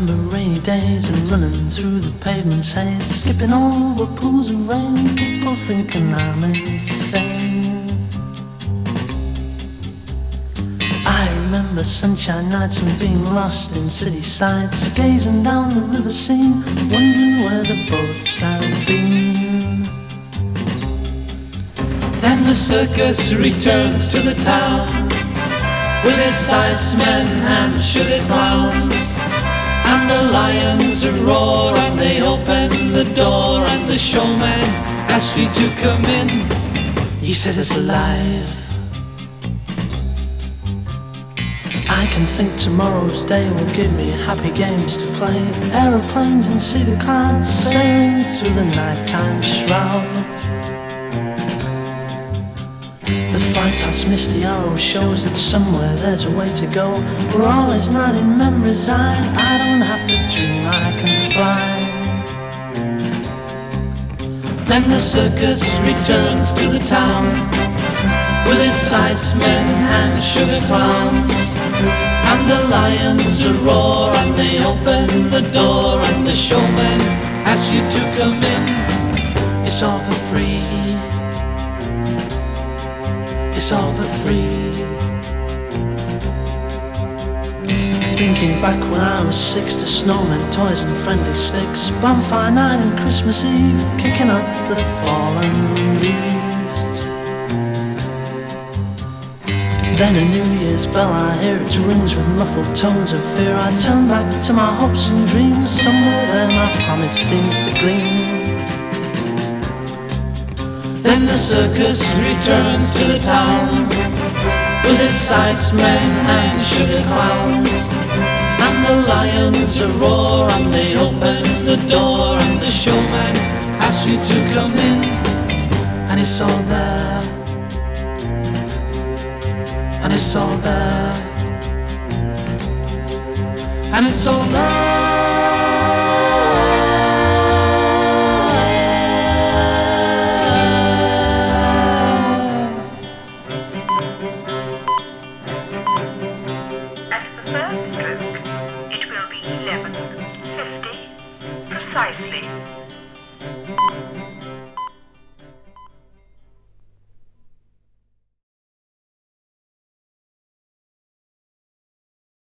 remember rainy days and running through the pavement haze, skipping over pools of rain, people thinking I'm insane. I remember sunshine nights and being lost in city sights, gazing down the river scene, wondering where the boats had been. Then the circus returns to the town, with its sizemen and sugar clowns, and the lions roar and they open the door, and the showman asks you to come in. He says it's alive. I can think tomorrow's day will give me happy games to play, aeroplanes and cedar clouds sailing through the nighttime shrouds. The flight past Misty Arrow shows that somewhere there's a way to go, where all is not in memories. I don't have to dream, I can fly. Then the circus returns to the town, with its sizemen and sugar clowns, and the lions roar and they open the door, and the showman asks you to come in. It's all for free. It's all for free. Thinking back when I was 6 to snowmen, toys and friendly sticks, bonfire night and Christmas Eve, kicking up the fallen leaves. Then a New Year's bell I hear, it rings with muffled tones of fear. I turn back to my hopes and dreams, somewhere there my promise seems to gleam. Then the circus returns to the town, with its sizemen and sugar clowns, and the lions roar and they open the door, and the showman asks you to come in. And it's all there, and it's all there, and it's all there.